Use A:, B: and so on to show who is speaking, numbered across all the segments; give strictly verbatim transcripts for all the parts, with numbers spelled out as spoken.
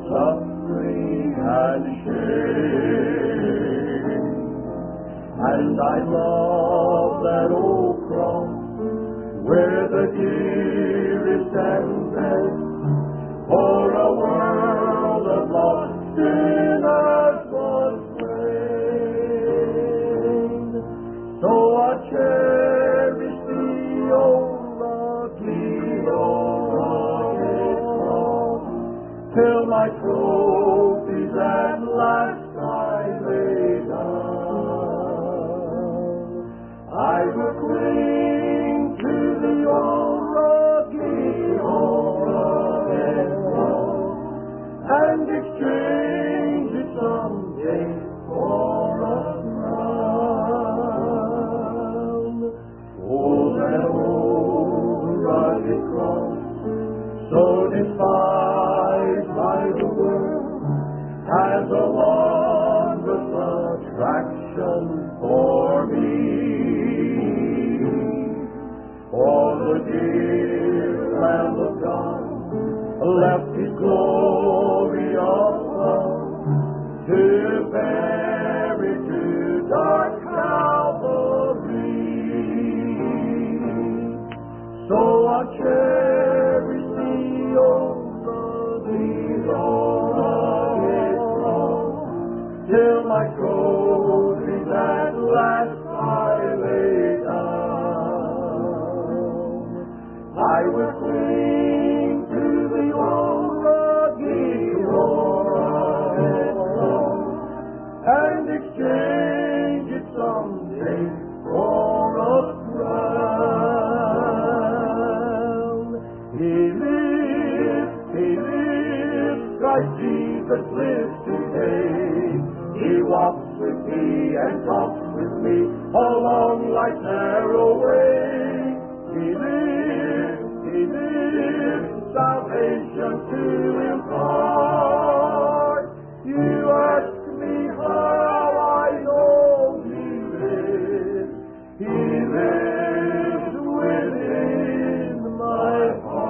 A: suffering and shame. And I love that old cross where the dearest and best for a world of lost sinners was slain. So I cherish the old rugged old rugged cross till my trophies at last I lay down. I will cling to the old rugged old rugged cross and exchange it someday for a crown. Oh, that old rugged cross, so despised by the world, has a wondrous attraction for me. For the dear Lamb of God left His glory of love to bear it to dark Calvary. So I cherish the old rugged, old rugged cross till my trophies at last I lay down. I will cling to the old rugged, old rugged cross and exchange it someday for a crown. He lives, He lives, Christ Jesus lives today. He walks with me and talks with me along life's narrow way. He lives, He lives, salvation to impart. You ask me how I know He lives. He lives within my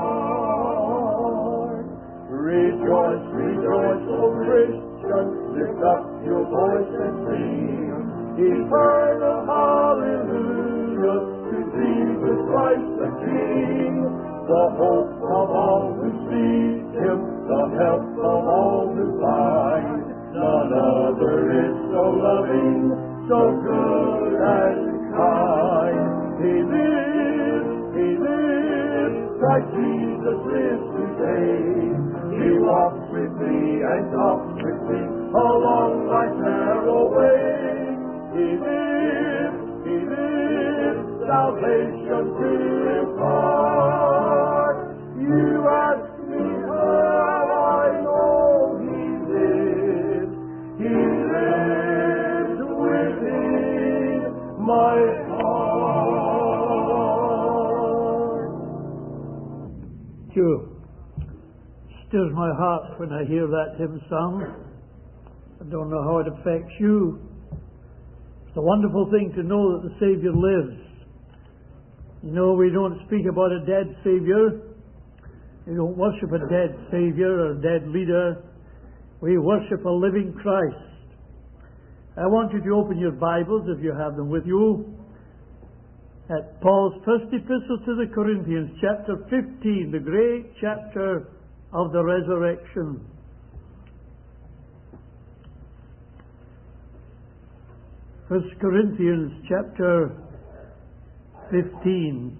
A: heart. Rejoice, rejoice, O Christian, lift up your voice and sing eternal hallelujah to Jesus Christ the King, the hope of all who seek Him, the help of all who find. None other is so loving, so good and kind. He lives, He lives, Christ Jesus lives today. He walks with me and talks with me along life's narrow way. He lives, He lives, salvation to impart. You ask me how I know He lives. He lives within my heart.
B: Sure. Stirs my heart when I hear that hymn sung. I don't know how it affects you. It's a wonderful thing to know that the Saviour lives. You know, we don't speak about a dead Saviour. We don't worship a dead Saviour or a dead leader. We worship a living Christ. I want you to open your Bibles, if you have them with you, at Paul's first epistle to the Corinthians, chapter fifteen, the great chapter of the resurrection. First Corinthians chapter fifteen.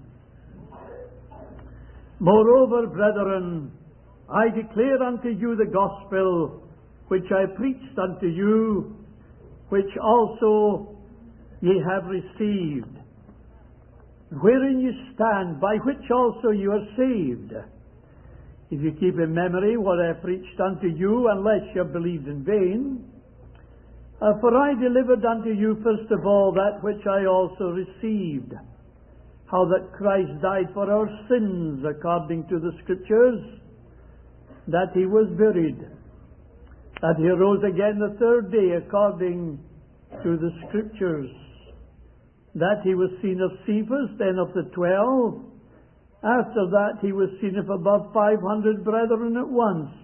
B: Moreover, brethren, I declare unto you the gospel which I preached unto you, which also ye have received, wherein you stand, by which also you are saved, if you keep in memory what I preached unto you, unless you have believed in vain. Uh, for I delivered unto you first of all that which I also received, how that Christ died for our sins according to the Scriptures, that He was buried, that He rose again the third day according to the Scriptures, that He was seen of Cephas, then of the twelve. After that He was seen of above five hundred brethren at once,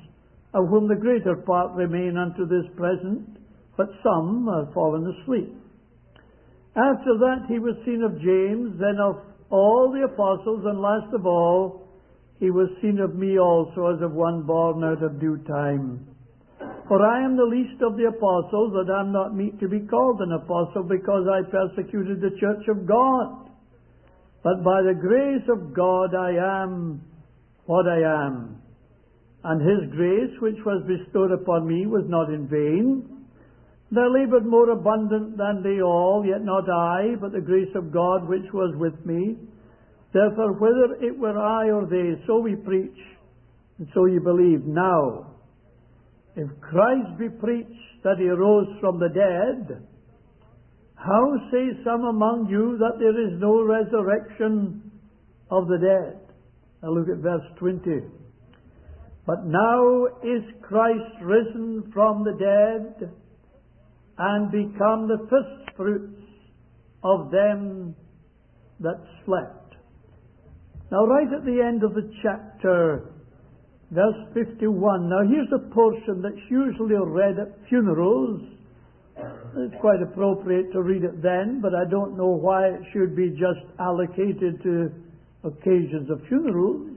B: of whom the greater part remain unto this present, but some are fallen asleep. After that he was seen of James, then of all the apostles, and last of all he was seen of me also, as of one born out of due time. For I am the least of the apostles, and am not meet to be called an apostle, because I persecuted the church of God. But by the grace of God I am what I am. And his grace, which was bestowed upon me, was not in vain. And I laboured more abundant than they all, yet not I, but the grace of God which was with me. Therefore, whether it were I or they, so we preach, and so ye believe. Now, if Christ be preached that he arose from the dead, how say some among you that there is no resurrection of the dead? Now look at verse twenty. But now is Christ risen from the dead, and become the firstfruits of them that slept. Now right at the end of the chapter, verse fifty-one. Now here's a portion that's usually read at funerals. It's quite appropriate to read it then, but I don't know why it should be just allocated to occasions of funerals.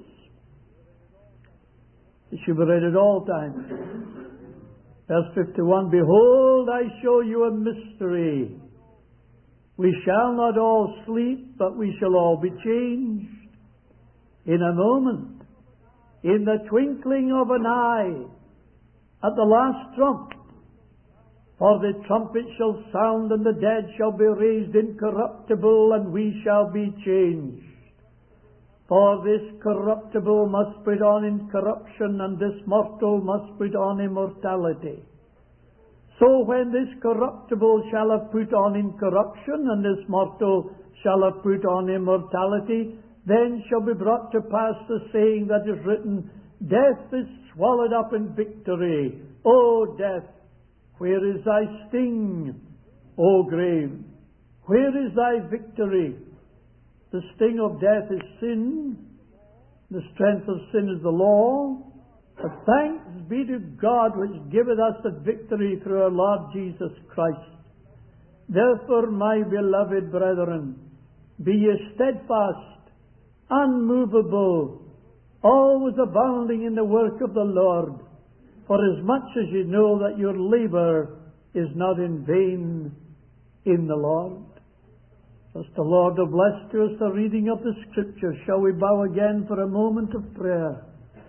B: It should be read at all times. Verse fifty-one, behold, I show you a mystery. We shall not all sleep, but we shall all be changed. In a moment, in the twinkling of an eye, at the last trump. For the trumpet shall sound, and the dead shall be raised incorruptible, and we shall be changed. For this corruptible must put on incorruption, and this mortal must put on immortality. So when this corruptible shall have put on incorruption, and this mortal shall have put on immortality, then shall be brought to pass the saying that is written, death is swallowed up in victory. O death, where is thy sting? O grave, where is thy victory? The sting of death is sin. The strength of sin is the law. But thanks be to God which giveth us the victory through our Lord Jesus Christ. Therefore, my beloved brethren, be ye steadfast, unmovable, always abounding in the work of the Lord, for as much as ye know that your labour is not in vain in the Lord. As the Lord have blessed to us the reading of the Scripture, shall we bow again for a moment of prayer?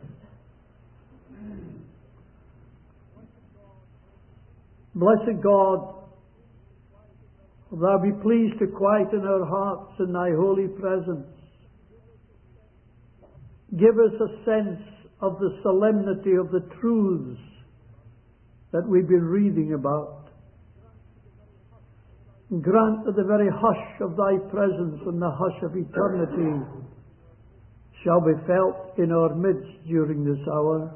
B: Blessed God, thou be pleased to quieten our hearts in thy holy presence. Give us a sense of the solemnity of the truths that we've been reading about. Grant that the very hush of thy presence and the hush of eternity shall be felt in our midst during this hour.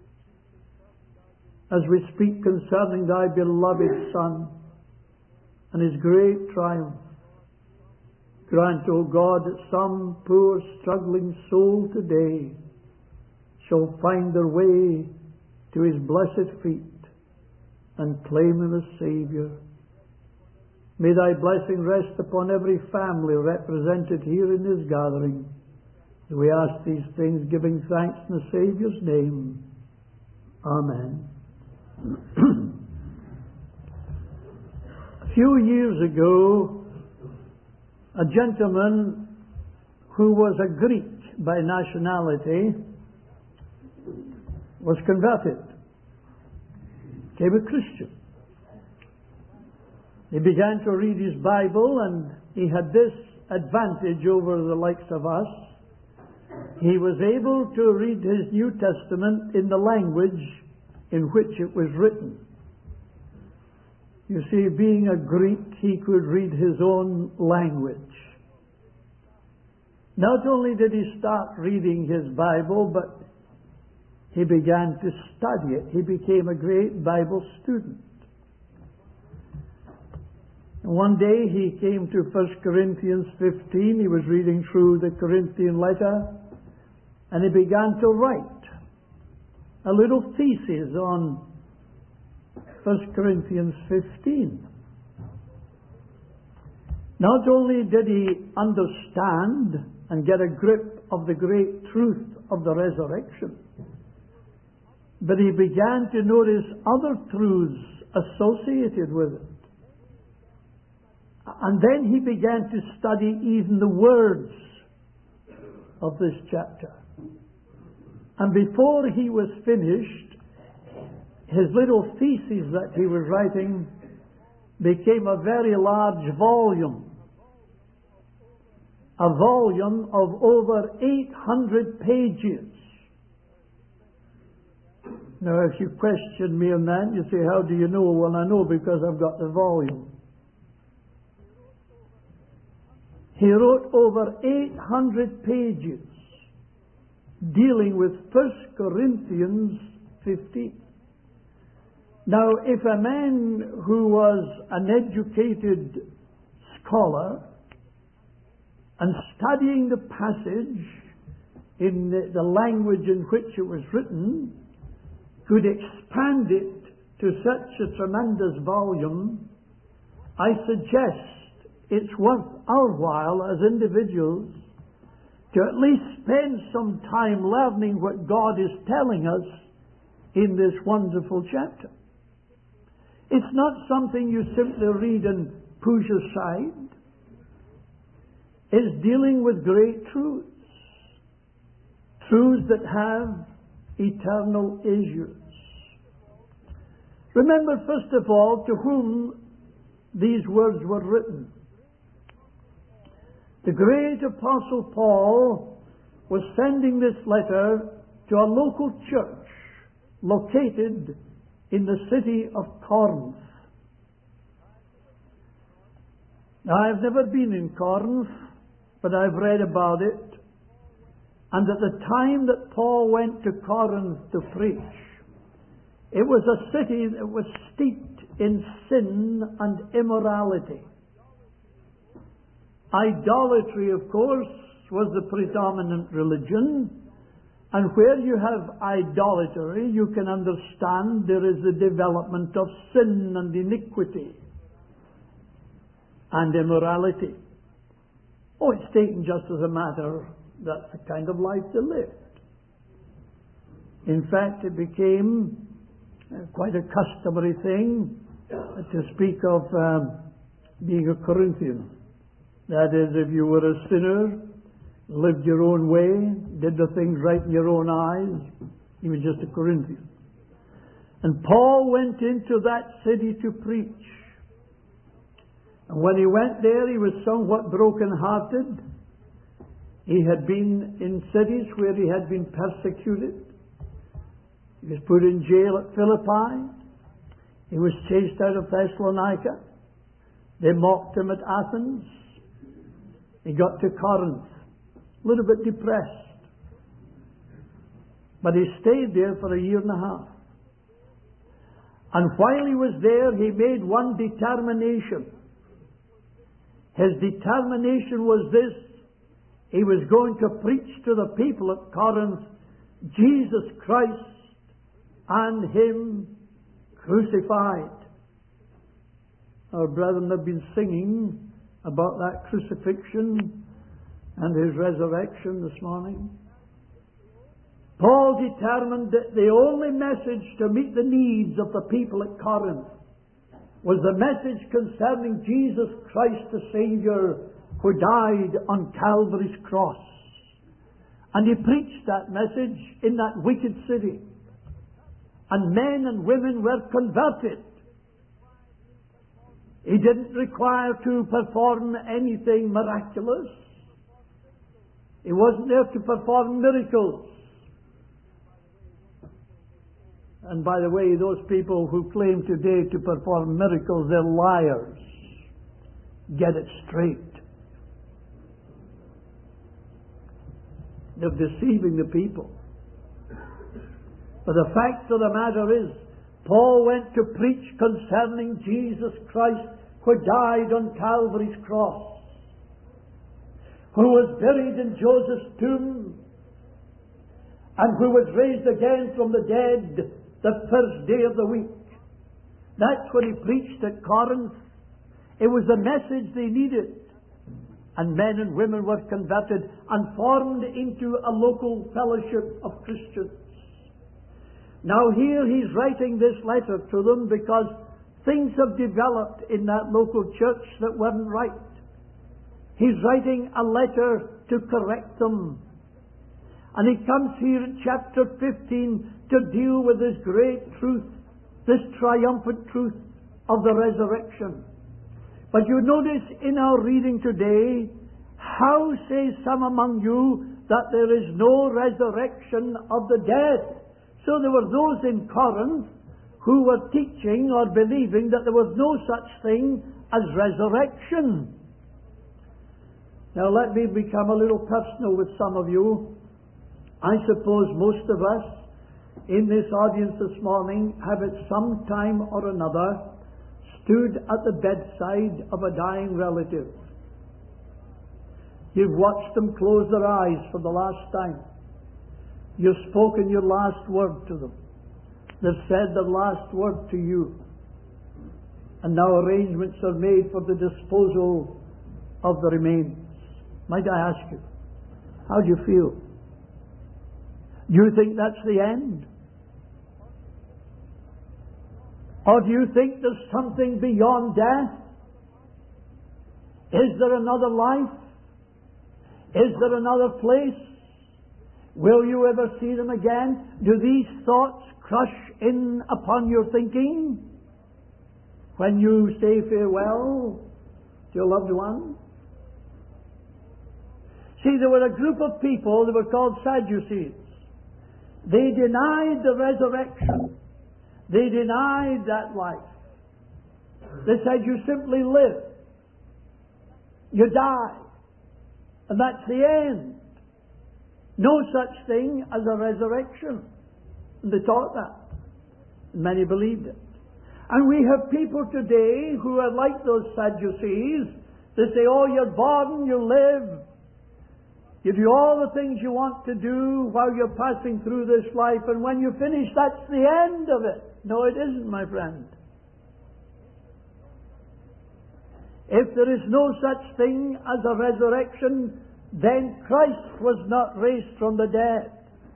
B: As we speak concerning thy beloved Son and his great triumph, grant, O God, that some poor struggling soul today shall find their way to his blessed feet and claim him as Saviour. May thy blessing rest upon every family represented here in this gathering. We ask these things, giving thanks in the Saviour's name. Amen. A few years ago, a gentleman who was a Greek by nationality was converted, became a Christian. He began to read his Bible, and he had this advantage over the likes of us. He was able to read his New Testament in the language in which it was written. You see, being a Greek, he could read his own language. Not only did he start reading his Bible, but he began to study it. He became a great Bible student. One day he came to First Corinthians fifteen. He was reading through the Corinthian letter, and he began to write. a little thesis on First Corinthians fifteen. Not only did he understand and get a grip of the great truth of the resurrection, but he began to notice other truths associated with it. And then he began to study even the words of this chapter. And before he was finished, his little thesis that he was writing became a very large volume. A volume of over eight hundred pages. Now, if you question me on that, you say, how do you know? Well, I know because I've got the volume. He wrote over eight hundred pages dealing with First Corinthians fifteen. Now, if a man who was an educated scholar and studying the passage in the, the language in which it was written could expand it to such a tremendous volume, I suggest it's worth our while as individuals to at least spend some time learning what God is telling us in this wonderful chapter. It's not something you simply read and push aside. It's dealing with great truths. Truths that have eternal issues. Remember, first of all, to whom these words were written. The great Apostle Paul was sending this letter to a local church located in the city of Corinth. Now, I've never been in Corinth, but I've read about it. And at the time that Paul went to Corinth to preach, it was a city that was steeped in sin and immorality. Idolatry, of course, was the predominant religion. And where you have idolatry, you can understand there is the development of sin and iniquity and immorality. Oh, it's taken just as a matter, that's the kind of life they lived. In fact, it became uh, quite a customary thing uh, to speak of um, being a Corinthian. That is, if you were a sinner, lived your own way, did the things right in your own eyes, you were just a Corinthian. And Paul went into that city to preach. And when he went there, he was somewhat broken-hearted. He had been in cities where he had been persecuted. He was put in jail at Philippi. He was chased out of Thessalonica. They mocked him at Athens. He got to Corinth, a little bit depressed. But he stayed there for a year and a half. And while he was there, he made one determination. His determination was this: he was going to preach to the people at Corinth Jesus Christ and Him crucified. Our brethren have been singing about that crucifixion and His resurrection this morning. Paul determined that the only message to meet the needs of the people at Corinth was the message concerning Jesus Christ the Saviour, who died on Calvary's cross. And he preached that message in that wicked city. And men and women were converted. He didn't require to perform anything miraculous. He wasn't there to perform miracles. And by the way, those people who claim today to perform miracles, they're liars. Get it straight. They're deceiving the people. But the fact of the matter is, Paul went to preach concerning Jesus Christ, who died on Calvary's cross, who was buried in Joseph's tomb, and who was raised again from the dead the first day of the week. That's what he preached at Corinth. It was the message they needed. And men and women were converted and formed into a local fellowship of Christians. Now here he's writing this letter to them because things have developed in that local church that weren't right. He's writing a letter to correct them. And he comes here in chapter fifteen to deal with this great truth, this triumphant truth of the resurrection. But you notice in our reading today, how say some among you that there is no resurrection of the dead? So there were those in Corinth who were teaching or believing that there was no such thing as resurrection. Now let me become a little personal with some of you. I suppose most of us in this audience this morning have at some time or another stood at the bedside of a dying relative. You've watched them close their eyes for the last time. You've spoken your last word to them. They've said their last word to you. And now arrangements are made for the disposal of the remains. Might I ask you, how do you feel? Do you think that's the end? Or do you think there's something beyond death? Is there another life? Is there another place? Will you ever see them again? Do these thoughts crush in upon your thinking when you say farewell to your loved one? See, there were a group of people, they were called Sadducees. They denied the resurrection. They denied that life. They said you simply live. You die. And that's the end. No such thing as a resurrection. And they taught that. And many believed it. And we have people today who are like those Sadducees. They say, oh, you're born, you live. You do all the things you want to do while you're passing through this life, and when you finish, that's the end of it. No, it isn't, my friend. If there is no such thing as a resurrection, then Christ was not raised from the dead.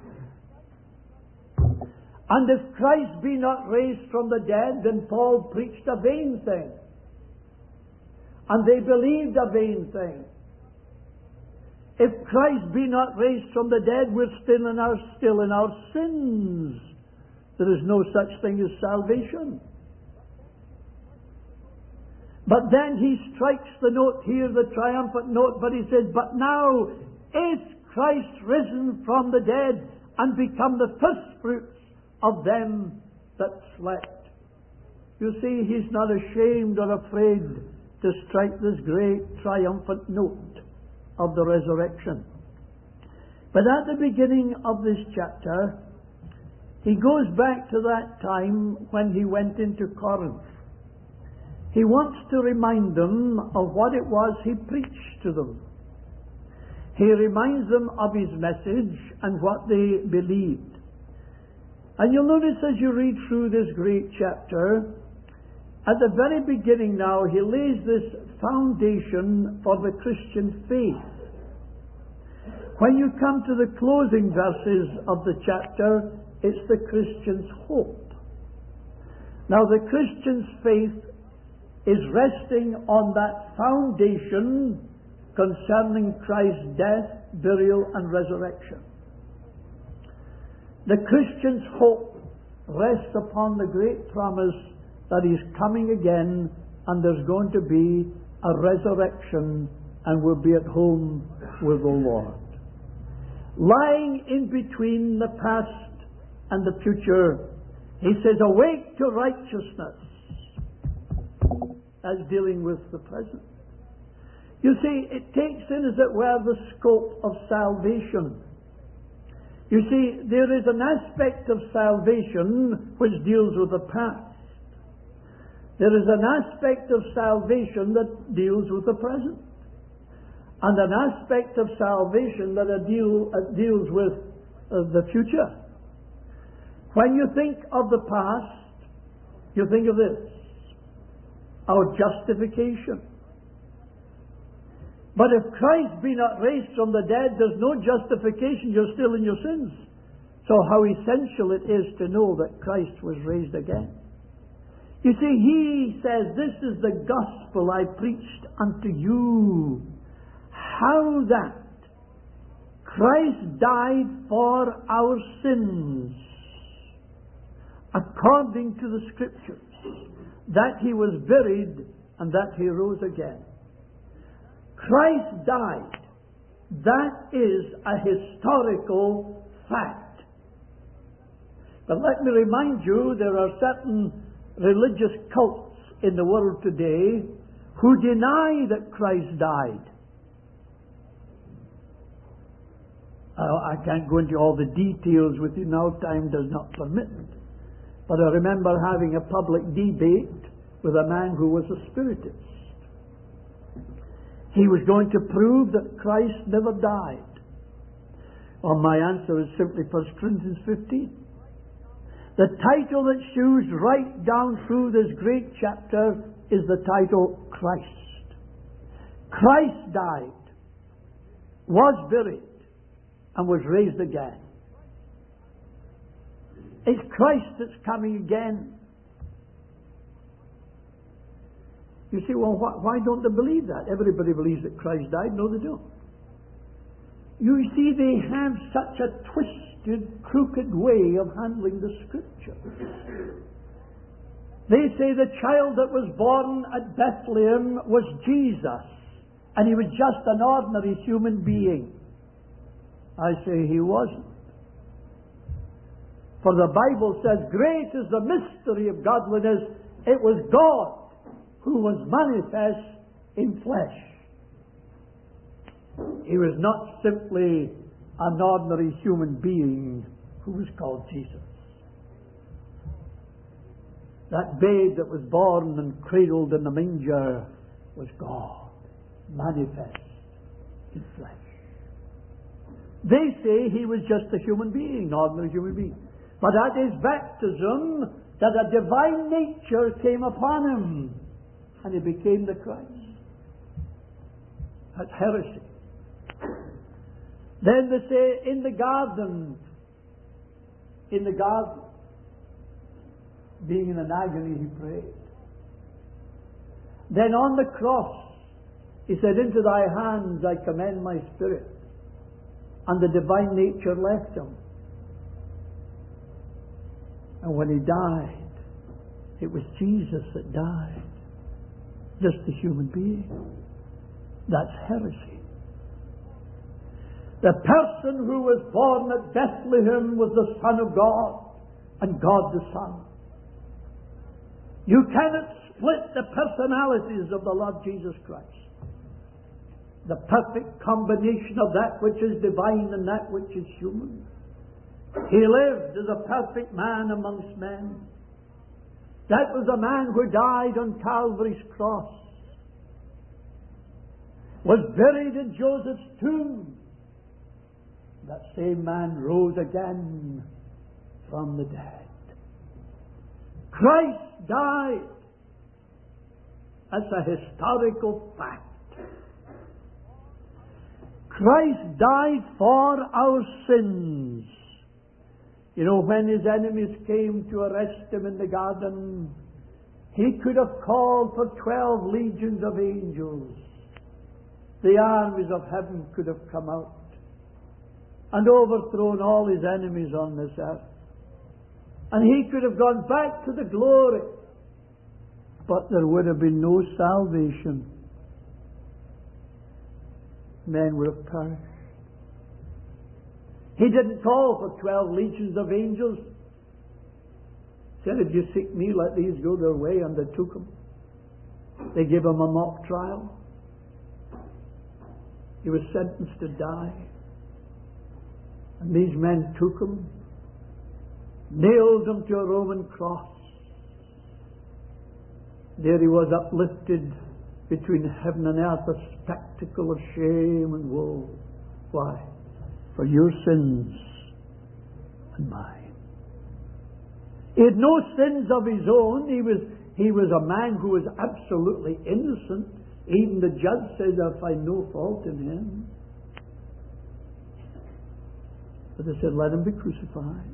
B: And if Christ be not raised from the dead, then Paul preached a vain thing. And they believed a vain thing. If Christ be not raised from the dead, we're still in our, still in our sins. There is no such thing as salvation. But then he strikes the note here, the triumphant note, but he says, but now is Christ risen from the dead and become the firstfruits of them that slept. You see, he's not ashamed or afraid to strike this great triumphant note of the resurrection. But at the beginning of this chapter, he goes back to that time when he went into Corinth. He wants to remind them of what it was he preached to them. He reminds them of his message and what they believed. And you'll notice as you read through this great chapter, at the very beginning now, he lays this foundation for the Christian faith. When you come to the closing verses of the chapter, it's the Christian's hope. Now, the Christian's faith is resting on that foundation concerning Christ's death, burial, and resurrection. The Christian's hope rests upon the great promise that he's coming again and there's going to be a resurrection and we'll be at home with the Lord. Lying in between the past and the future, he says, awake to righteousness. As dealing with the present. You see, it takes in, as it were, the scope of salvation. You see, there is an aspect of salvation which deals with the past. There is an aspect of salvation that deals with the present. And an aspect of salvation that deal, uh, deals with of the future. When you think of the past, you think of this: our justification. But if Christ be not raised from the dead, there's no justification. You're still in your sins. So how essential it is to know that Christ was raised again. You see, he says, this is the gospel I preached unto you. How that Christ died for our sins, according to the Scriptures, that he was buried and that he rose again. Christ died. That is a historical fact. But let me remind you, there are certain religious cults in the world today who deny that Christ died. Uh, I can't go into all the details with you now, time does not permit. But I remember having a public debate with a man who was a spiritist. He was going to prove that Christ never died. Well, my answer is simply First Corinthians fifteen. The title that shews right down through this great chapter is the title Christ. Christ died, was buried, and was raised again. It's Christ that's coming again. You say, well, wh- why don't they believe that? Everybody believes that Christ died. No, they don't. You see, they have such a twisted, crooked way of handling the Scripture. They say the child that was born at Bethlehem was Jesus, and he was just an ordinary human being. I say he wasn't. For the Bible says, great is the mystery of godliness. It was God who was manifest in flesh. He was not simply an ordinary human being who was called Jesus. That babe that was born and cradled in the manger was God, manifest in flesh. They say he was just a human being, an ordinary human being. But at his baptism, that a divine nature came upon him, and he became the Christ. That's heresy. Then they say, in the garden, in the garden, being in an agony, he prayed. Then on the cross, he said, into thy hands I commend my spirit. And the divine nature left him. And when he died, it was Jesus that died. Just a human being. That's heresy. The person who was born at Bethlehem was the Son of God, and God the Son. You cannot split the personalities of the Lord Jesus Christ. The perfect combination of that which is divine and that which is human. He lived as a perfect man amongst men. That was a man who died on Calvary's cross, was buried in Joseph's tomb. That same man rose again from the dead. Christ died. That's a historical fact. Christ died for our sins. You know, when his enemies came to arrest him in the garden, he could have called for twelve legions of angels. The armies of heaven could have come out and overthrown all his enemies on this earth. And he could have gone back to the glory. But there would have been no salvation. Men would have perished. He didn't call for twelve legions of angels. He said, if you seek me, let these go their way, and they took him. They gave him a mock trial. He was sentenced to die. And these men took him, nailed him to a Roman cross. There he was uplifted between heaven and earth, a spectacle of shame and woe. Why? For your sins and mine. He had no sins of his own. He was, he was a man who was absolutely innocent. Even the judge said, I find no fault in him. But they said, let him be crucified.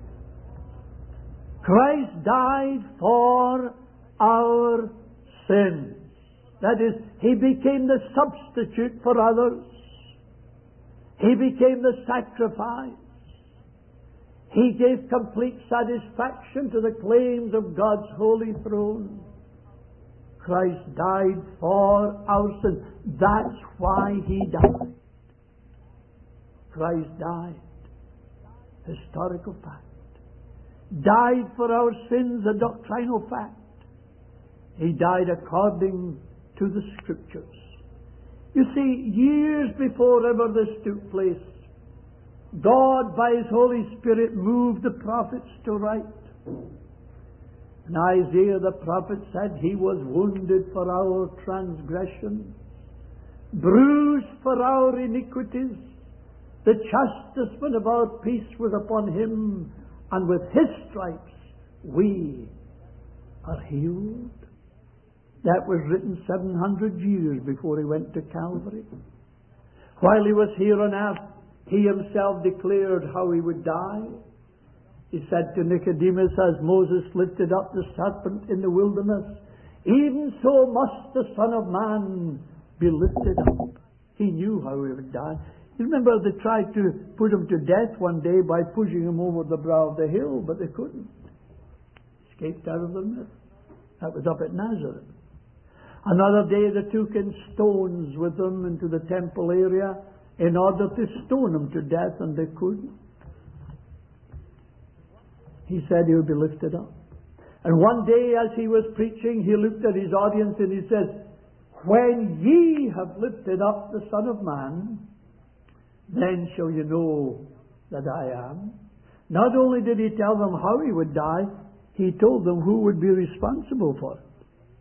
B: Christ died for our sins. That is, He became the substitute for others. He became the sacrifice. He gave complete satisfaction to the claims of God's holy throne. Christ died for our sins. That's why He died. Christ died. Historical fact. Died for our sins, a doctrinal fact. He died according to the Scriptures. You see, years before ever this took place, God, by His Holy Spirit, moved the prophets to write. And Isaiah the prophet said, He was wounded for our transgressions, bruised for our iniquities. The chastisement of our peace was upon Him, and with His stripes we are healed. That was written seven hundred years before He went to Calvary. While He was here on earth, He Himself declared how He would die. He said to Nicodemus, as Moses lifted up the serpent in the wilderness, even so must the Son of Man be lifted up. He knew how He would die. You remember they tried to put Him to death one day by pushing Him over the brow of the hill, but they couldn't. Escaped out of the mist. That was up at Nazareth. Another day they took in stones with them into the temple area in order to stone Him to death, and they couldn't. He said He would be lifted up. And one day as He was preaching, He looked at His audience and He said, when ye have lifted up the Son of Man, then shall you know that I am. Not only did He tell them how He would die, He told them who would be responsible for it.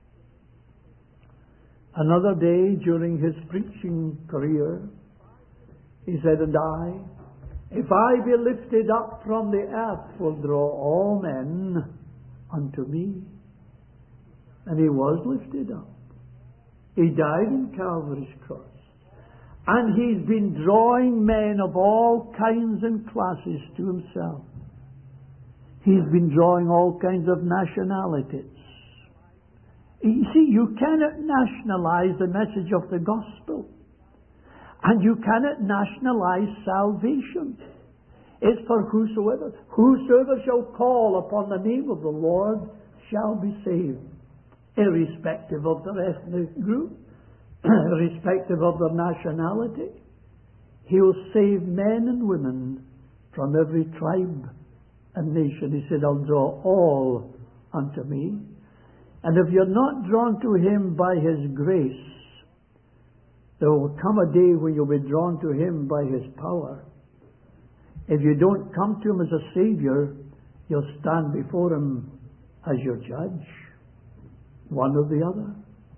B: Another day during His preaching career, He said, and I, if I be lifted up from the earth, will draw all men unto me. And He was lifted up. He died in Calvary's cross. And He's been drawing men of all kinds and classes to Himself. He's been drawing all kinds of nationalities. You see, you cannot nationalize the message of the gospel. And you cannot nationalize salvation. It's for whosoever. Whosoever shall call upon the name of the Lord shall be saved, irrespective of their ethnic group, irrespective of their nationality. He will save men and women from every tribe and nation. He said, I'll draw all unto me. And if you're not drawn to Him by His grace, there will come a day when you'll be drawn to Him by His power. If you don't come to Him as a Savior, you'll stand before Him as your judge. One or the other.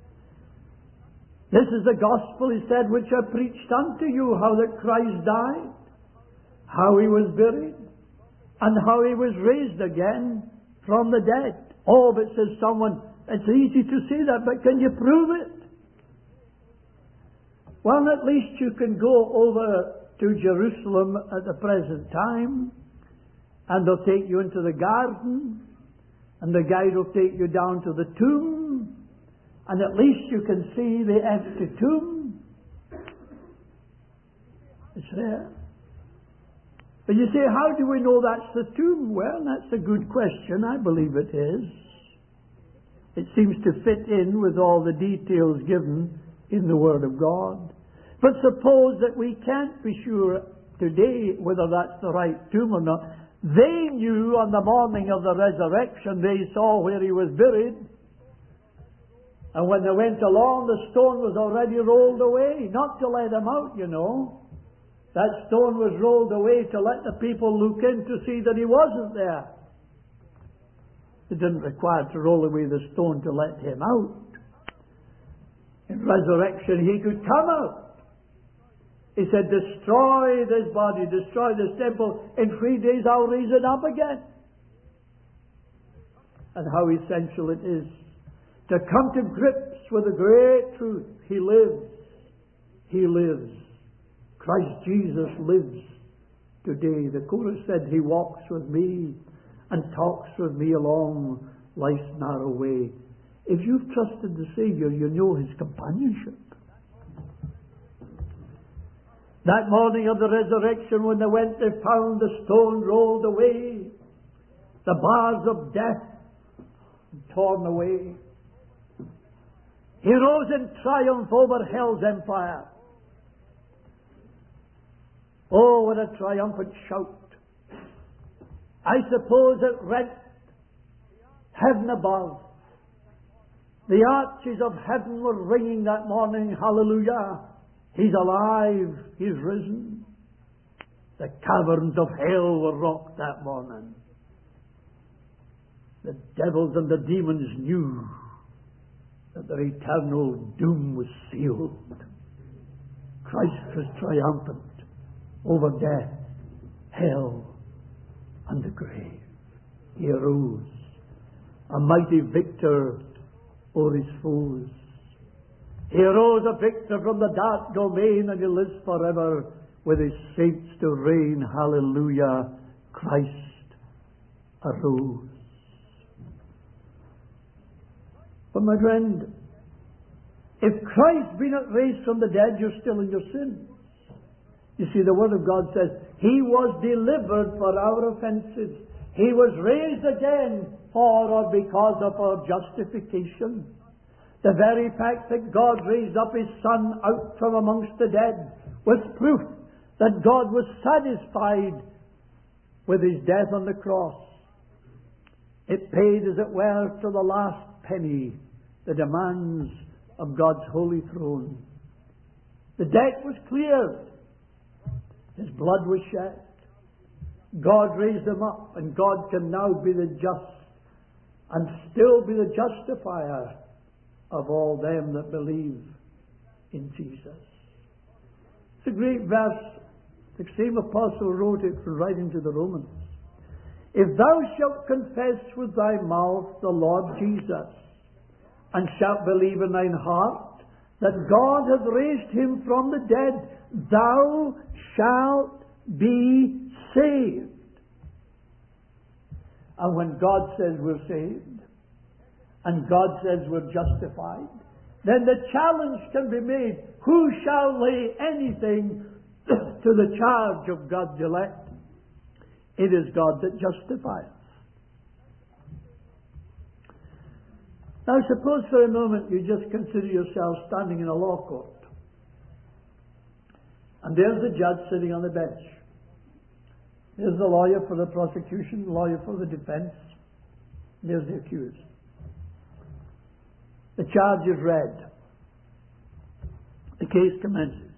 B: This is the gospel, He said, which I preached unto you, how that Christ died, how He was buried, and how He was raised again from the dead. Oh, but says someone, it's easy to say that, but can you prove it? Well, at least you can go over to Jerusalem at the present time, and they'll take you into the garden, and the guide will take you down to the tomb, and at least you can see the empty tomb. It's there. But you say, how do we know that's the tomb? Well, that's a good question. I believe it is. It seems to fit in with all the details given in the Word of God. But suppose that we can't be sure today whether that's the right tomb or not. They knew on the morning of the resurrection, they saw where He was buried. And when they went along, the stone was already rolled away. Not to let them out, you know. That stone was rolled away to let the people look in to see that He wasn't there. It didn't require to roll away the stone to let Him out. In resurrection, He could come out. He said, destroy this body, destroy this temple. In three days I'll raise it up again. And how essential it is to come to grips with the great truth. He lives. He lives. Christ Jesus lives today. The chorus said, He walks with me and talks with me along life's narrow way. If you've trusted the Saviour, you know His companionship. That morning of the resurrection, when they went, they found the stone rolled away, the bars of death torn away. He rose in triumph over hell's empire. Oh, what a triumphant shout. I suppose it rent heaven above. The arches of heaven were ringing that morning, hallelujah. He's alive, He's risen. The caverns of hell were rocked that morning. The devils and the demons knew that their eternal doom was sealed. Christ was triumphant over death, hell, and the grave. He arose, a mighty victor over His foes. He arose a victor from the dark domain, and He lives forever with His saints to reign. Hallelujah. Christ arose. But my friend, if Christ be not raised from the dead, you're still in your sins. You see, the Word of God says, He was delivered for our offences. He was raised again for or because of our justification. The very fact that God raised up His Son out from amongst the dead was proof that God was satisfied with His death on the cross. It paid, as it were, to the last penny the demands of God's holy throne. The debt was cleared. His blood was shed. God raised Him up, and God can now be the just and still be the justifier of all them that believe in Jesus. It's a great verse. The same apostle wrote it from writing to the Romans. If thou shalt confess with thy mouth the Lord Jesus, and shalt believe in thine heart that God hath raised Him from the dead, thou shalt be saved. And when God says we're saved, and God says we're justified, then the challenge can be made, who shall lay anything to the charge of God's elect? It is God that justifies. Now suppose for a moment you just consider yourself standing in a law court. And there's the judge sitting on the bench. There's the lawyer for the prosecution, the lawyer for the defense. There's the accused. The charge is read. The case commences.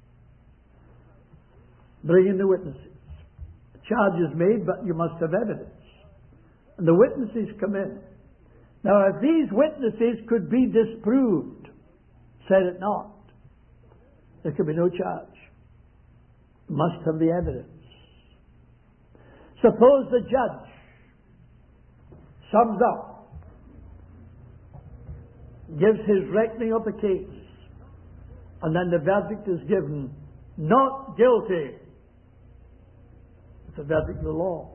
B: Bring in the witnesses. The charge is made, but you must have evidence. And the witnesses come in. Now, if these witnesses could be disproved, said it not, there could be no charge. You must have the evidence. Suppose the judge sums up, gives his reckoning of the case, and then the verdict is given, not guilty. It's a verdict of the law.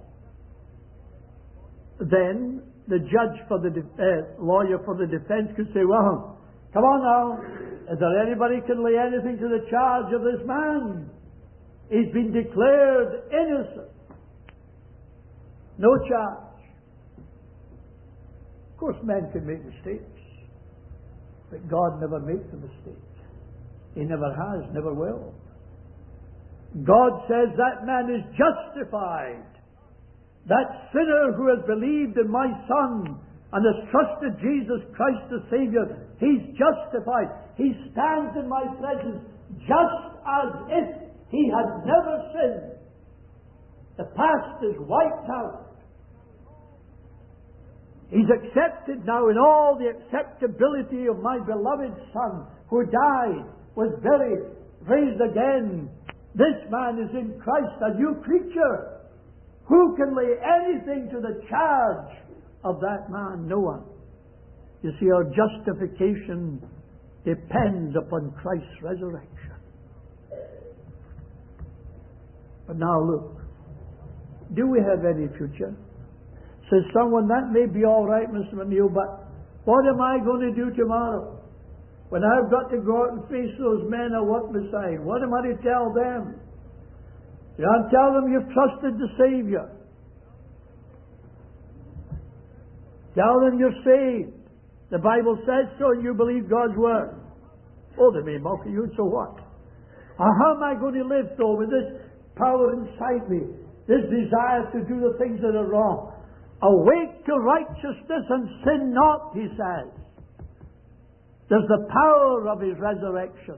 B: Then the judge for the de- uh, lawyer for the defense could say, well, come on now, is there anybody can lay anything to the charge of this man? He's been declared innocent. No charge. Of course, men can make mistakes, but God never makes a mistake. He never has, never will. God says that man is justified. That sinner who has believed in my Son and has trusted Jesus Christ the Saviour, he's justified. He stands in my presence just as if he had never sinned. The past is wiped out. He's accepted now in all the acceptability of my beloved Son, who died, was buried, raised again. This man is in Christ, a new creature. Who can lay anything to the charge of that man? No one. You see, our justification depends upon Christ's resurrection. But now look, do we have any future? Says someone, that may be all right, Mister McNeil, but what am I going to do tomorrow? When I've got to go out and face those men I walk beside, what am I to tell them? You can't tell them you've trusted the Savior. Tell them you're saved. The Bible says so, and you believe God's Word. Oh, they may mock you, so what? Or how am I going to live, though, with this power inside me, this desire to do the things that are wrong? Awake to righteousness and sin not, he says. There's the power of his resurrection.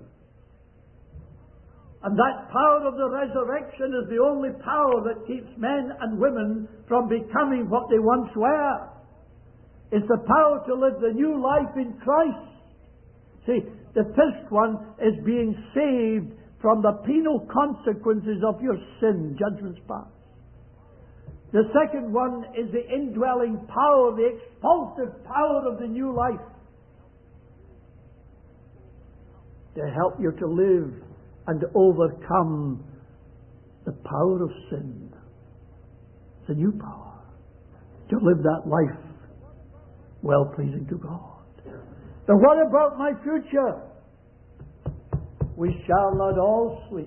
B: And that power of the resurrection is the only power that keeps men and women from becoming what they once were. It's the power to live the new life in Christ. See, the first one is being saved from the penal consequences of your sin, judgment's past. The second one is the indwelling power, the expulsive power of the new life, to help you to live and to overcome the power of sin. It's a new power to live that life well-pleasing to God. But what about my future? We shall not all sleep,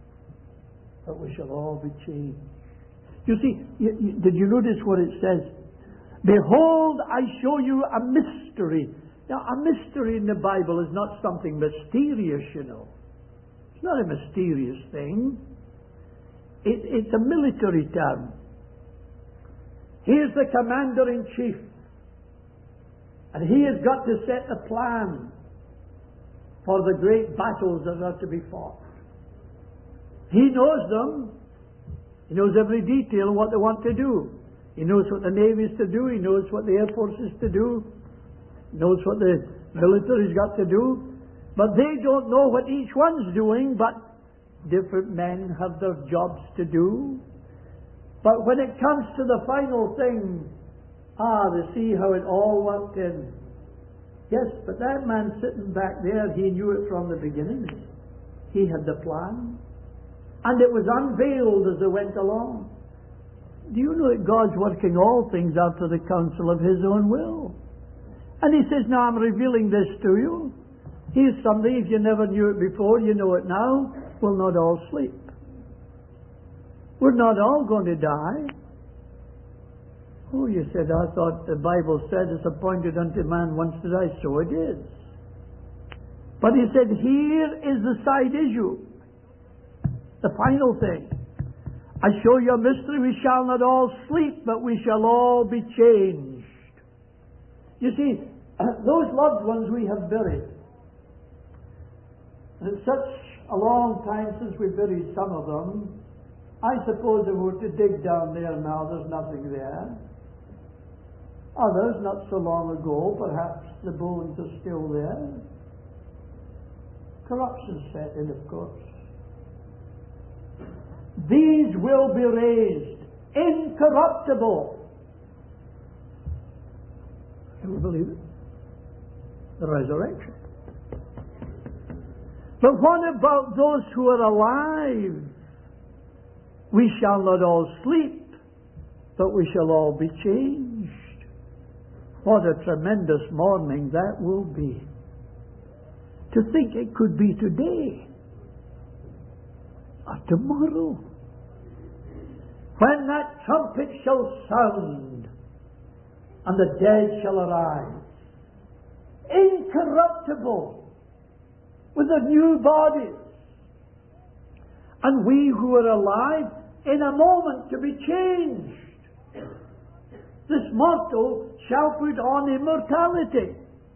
B: but we shall all be changed. You see, you, you, did you notice what it says? Behold, I show you a mystery. Now, a mystery in the Bible is not something mysterious, you know. It's not a mysterious thing. It, it's a military term. Here's the commander-in-chief. And he has got to set a plan for the great battles that are to be fought. He knows them. He knows every detail of what they want to do. He knows what the Navy is to do. He knows what the Air Force is to do. He knows what the military's got to do. But they don't know what each one's doing, but different men have their jobs to do. But when it comes to the final thing, ah, to see how it all worked in. Yes, but that man sitting back there, he knew it from the beginning. He had the plan. And it was unveiled as they went along. Do you know that God's working all things after the counsel of His own will? And He says, now I'm revealing this to you. Here's something, if you never knew it before, you know it now. We'll not all sleep. We're not all going to die. Oh, you said, I thought the Bible said it's appointed unto man once to die. So it is. But He said, here is the side issue. The final thing. I show you a mystery. We shall not all sleep, but we shall all be changed. You see, those loved ones we have buried. And it's such a long time since we buried some of them. I suppose if we were to dig down there now, there's nothing there. Others, not so long ago, perhaps the bones are still there. Corruption set in, of course. These will be raised incorruptible. Do you believe it? The resurrection. But what about those who are alive? We shall not all sleep, but we shall all be changed. What a tremendous morning that will be. To think it could be today or tomorrow. When that trumpet shall sound and the dead shall arise, incorruptible, with their new bodies, and we who are alive in a moment to be changed. This mortal shall put on immortality.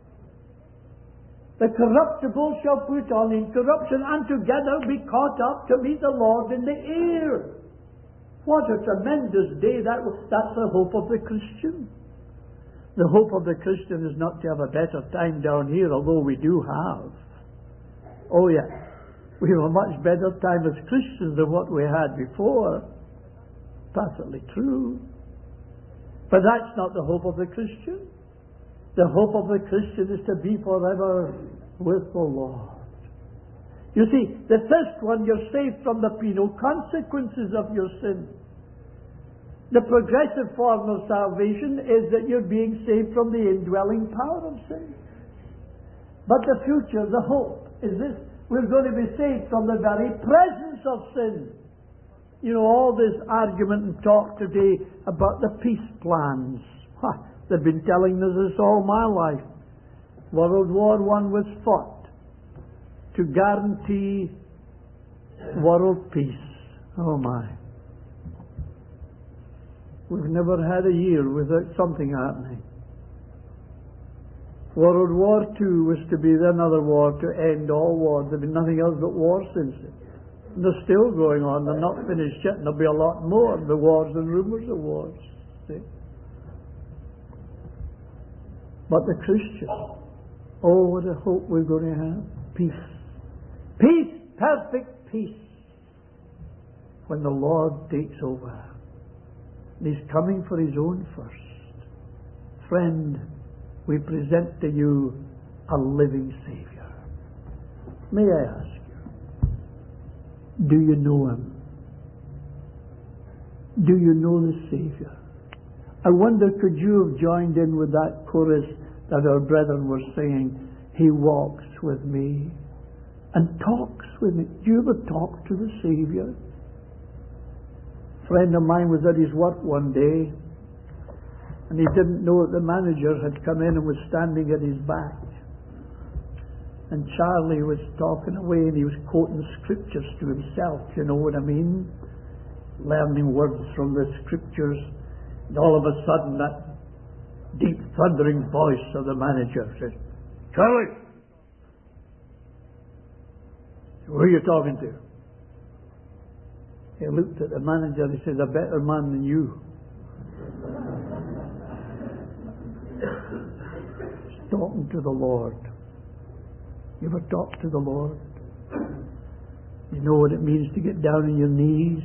B: The corruptible shall put on incorruption, and together be caught up to meet the Lord in the air. What a tremendous day that was. That's the hope of the Christian. The hope of the Christian is not to have a better time down here, although we do have. Oh yes. We have a much better time as Christians than what we had before. Perfectly true. But that's not the hope of the Christian. The hope of the Christian is to be forever with the Lord. You see, the first one, you're saved from the penal consequences of your sin. The progressive form of salvation is that you're being saved from the indwelling power of sin. But the future, the hope, is this: we're going to be saved from the very presence of sin. You know, all this argument and talk today about the peace plans. Ha, they've been telling us this all my life. World War One was fought to guarantee world peace. Oh my. We've never had a year without something happening. World War Two was to be another war to end all wars. There's been nothing else but war since it. And they're still going on. They're not finished yet. And there'll be a lot more. The wars and rumours of wars. See? But the Christian, oh, what a hope we're going to have. Peace. Peace, perfect peace. When the Lord takes over. And He's coming for His own first. Friend, we present to you a living Saviour. May I ask you, do you know Him? Do you know the Saviour? I wonder, could you have joined in with that chorus that our brethren were singing? He walks with me and talks with me. Do you ever talk to the Saviour? A friend of mine was at his work one day, and he didn't know that the manager had come in and was standing at his back. And Charlie was talking away, and he was quoting scriptures to himself, you know what I mean? Learning words from the scriptures. And all of a sudden that deep thundering voice of the manager says, Charlie! Who are you talking to? He looked at the manager and he said, a better man than you. He's talking to the Lord. You ever talk to the Lord? You know what it means to get down on your knees?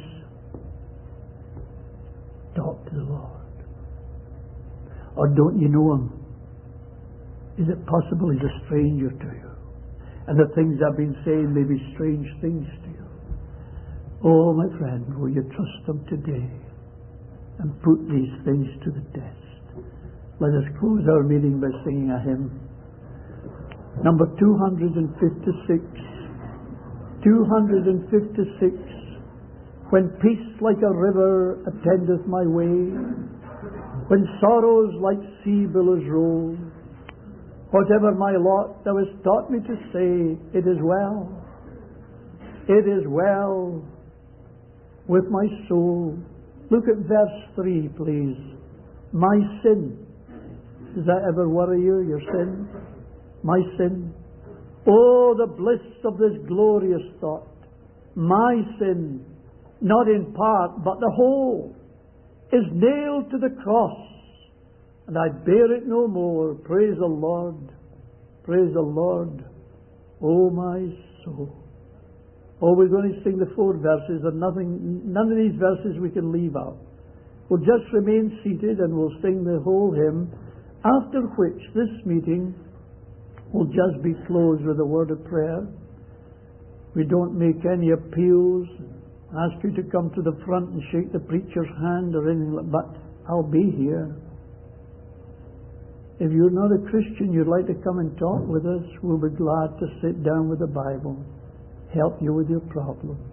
B: Talk to the Lord. Or don't you know Him? Is it possible He's a stranger to you? And the things I've been saying may be strange things to you. Oh, my friend, will you trust Him today and put these things to the test? Let us close our meeting by singing a hymn. Number two hundred fifty-six. two hundred fifty-six. When peace like a river attendeth my way, when sorrows like sea billows roll, whatever my lot, Thou hast taught me to say, it is well, it is well with my soul. Look at verse three, please. My sin. Does that ever worry you, your sin? My sin. Oh, the bliss of this glorious thought. My sin, not in part, but the whole, is nailed to the cross, and I bear it no more. Praise the Lord. Praise the Lord. Oh, my soul. Oh, we're going to sing the four verses, and nothing, none of these verses we can leave out. We'll just remain seated and we'll sing the whole hymn, after which this meeting will just be closed with a word of prayer. We don't make any appeals, ask you to come to the front and shake the preacher's hand or anything like that, but I'll be here. If you're not a Christian, you'd like to come and talk with us, we'll be glad to sit down with the Bible, help you with your problems,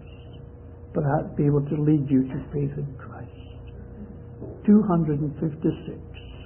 B: perhaps be able to lead you to faith in Christ. two hundred fifty-six.